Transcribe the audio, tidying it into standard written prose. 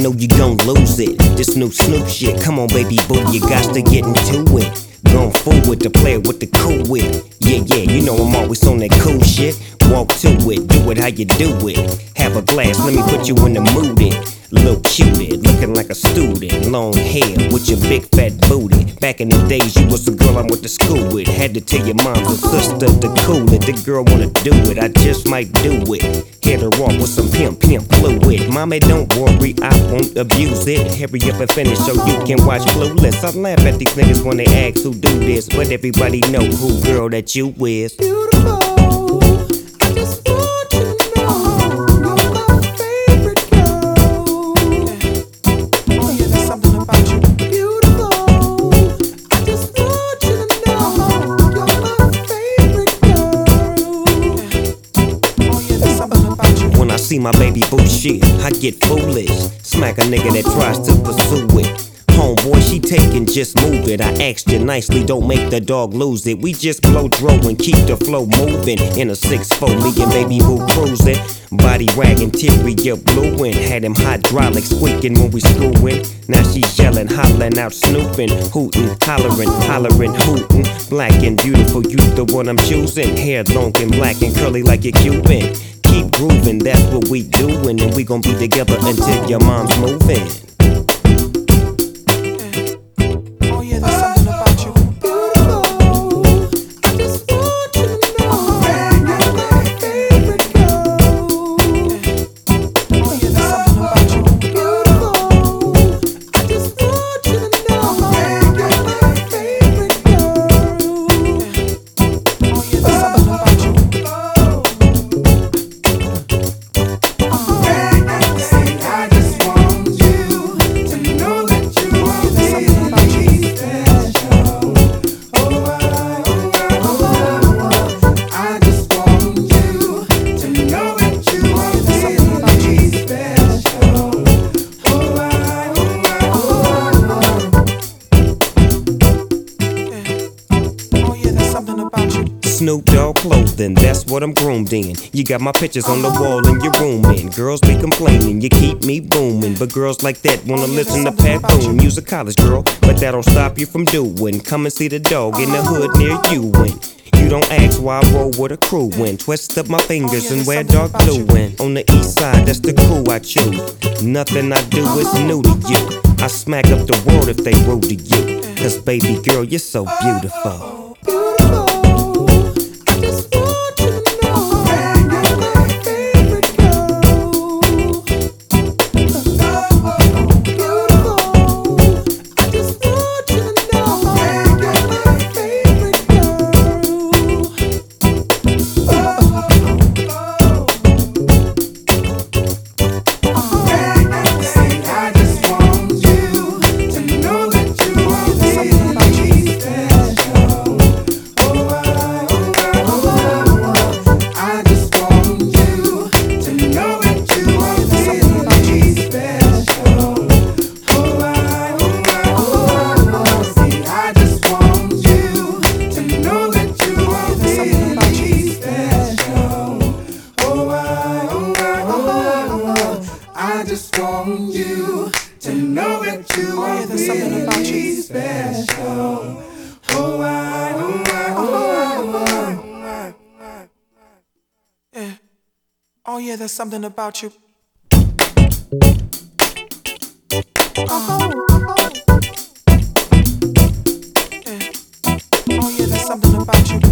know you gon' lose it. This new Snoop shit, come on baby boo, you got to get into it. Going forward to play with the cool wit. Yeah, you know I'm always on that cool shit. Walk to it, do it how you do it. Have a glass, let me put you in the mood. Little cutie, looking like a student. Long hair with your big fat booty. Back in the days, you was the girl I went to school with. Had to tell your mom and sister to cool it. The girl wanna do it, I just might do it. Hit her off with some pimp fluid. Mommy, don't worry, I won't abuse it. Hurry up and finish so you can watch Clueless. I laugh at these niggas when they ask who do this, but everybody know who girl that you is. Beautiful, I just want you to know you're my favorite girl. Oh yeah, there's something about you. Beautiful, I just want you to know you're my favorite girl. Oh yeah, there's something about you. When I see my baby boo shit, I get foolish. Smack a nigga that tries to pursue it. Homeboy, she taking, just move it. I asked you nicely, don't make the dog lose it. We just blow dro and keep the flow moving. In a 6'4", me and baby boo cruising. Body wagging, interior blueing. Had them hydraulics squeaking when we screwing. Now she's yelling, hollering out, snooping, hooting, hollering, hooting. Black and beautiful, you the one I'm choosing. Hair long and black and curly like a Cuban. Keep grooving, that's what we doing, and we gon' be together until your mom's moving. Snoop Dogg clothing, that's what I'm groomed in. You got my pictures on the wall in your room, and girls be complaining, you keep me booming. But girls like that wanna listen to Pat Boone. You's a college girl, but that don't stop you from doing. Come and see the dog in the hood near you. And you don't ask why I roll with a crew. And twist up my fingers and wear dark blue. And on the east side, that's the crew I choose. Nothing I do is new to you. I smack up the world if they rude to you. Cause baby girl, you're so beautiful. I just want you to know that you are really special. Yeah. Oh yeah, there's something about you. Yeah. Oh yeah, there's something about you.